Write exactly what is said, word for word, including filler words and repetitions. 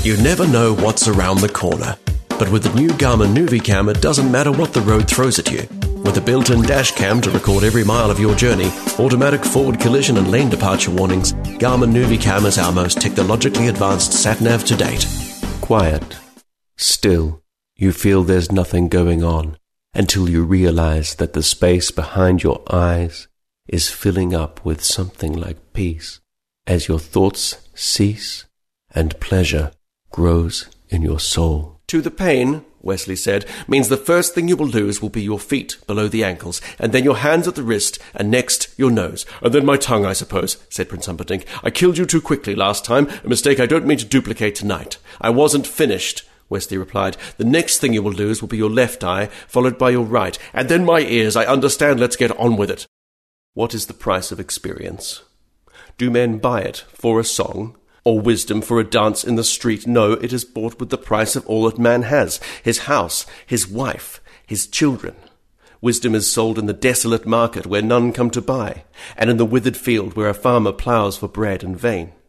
You never know what's around the corner. But with the new Garmin Nuvicam, it doesn't matter what the road throws at you. With a built-in dash cam to record every mile of your journey, automatic forward collision and lane departure warnings, Garmin Nuvicam is our most technologically advanced sat-nav to date. Quiet. Still. You feel there's nothing going on until you realize that the space behind your eyes is filling up with something like peace as your thoughts cease and pleasure grows in your soul. To the pain, Wesley said, means the first thing you will lose will be your feet below the ankles, and then your hands at the wrist, and next your nose. And then my tongue, I suppose, said Prince Humperdinck. I killed you too quickly last time, a mistake I don't mean to duplicate tonight. I wasn't finished, Wesley replied. The next thing you will lose will be your left eye, followed by your right, and then my ears. I understand, let's get on with it. What is the price of experience? Do men buy it for a song? Or wisdom for a dance in the street? No, it is bought with the price of all that man has, his house, his wife, his children. Wisdom is sold in the desolate market where none come to buy, and in the withered field where a farmer ploughs for bread in vain.